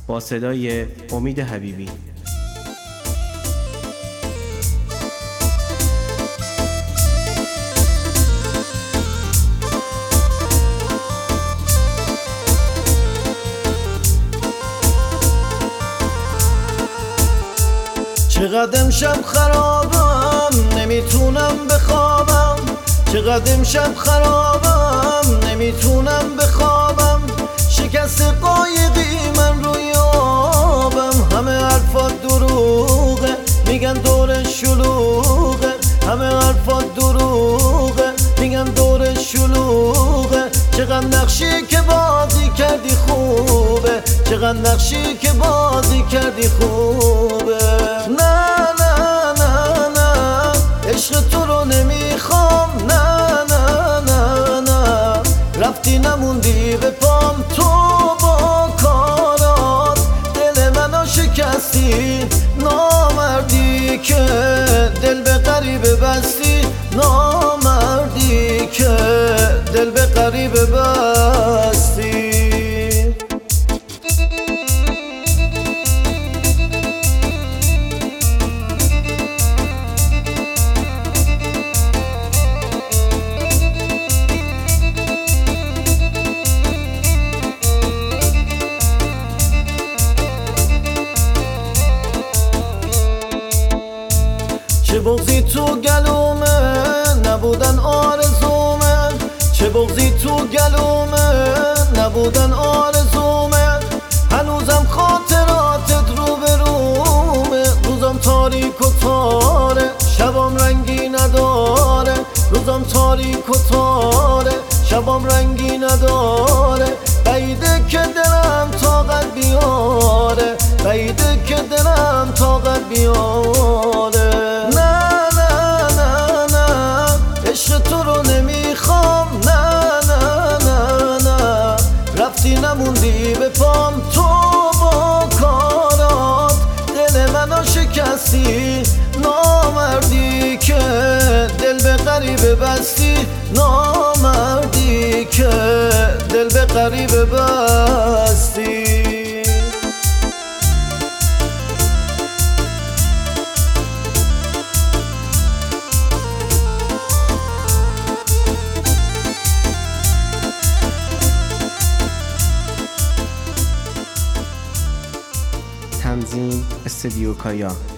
با صدای امید حبیبی. چقدر امشب خرابم نمیتونم بخوابم، چقدر امشب خرابم نمیتونم بخوابم. شکست قایقی من روی آبم، همه حرفات دروغه میگن دور شلوغه، همه حرفات دروغه میگن دور شلوغه. چقدر نقشی که بازی کردی خوبه، چقدر نقشی که بازی کردی خوبه. نه نه نه نه عشق تو رو نمیخوام، نه نه نه نه رفتی نموندی به پام. تو با کارات دل منو شکستی، نامردی که دل به غریبه بستی، نامردی که دل به غریبه بستی. چه بغضی تو گلومه نبودن آرزومه، چه بغضی تو گلومه نبودن آرزومه. هنوزم خاطراتت رو به رومه، روزم تاریک و تاره شبام رنگی نداره، روزم تاریک و تاره شبام رنگی نداره. بعیده که دلم طاقت بیاره، بعیده که دلم طاقت بیاره. رفتی نموندی به پام، تو با کارات دل منو شکستی، نامردی که دل به غریبه بستی، نامردی که دل به غریبه بستی. تنظیم استودیو کایا.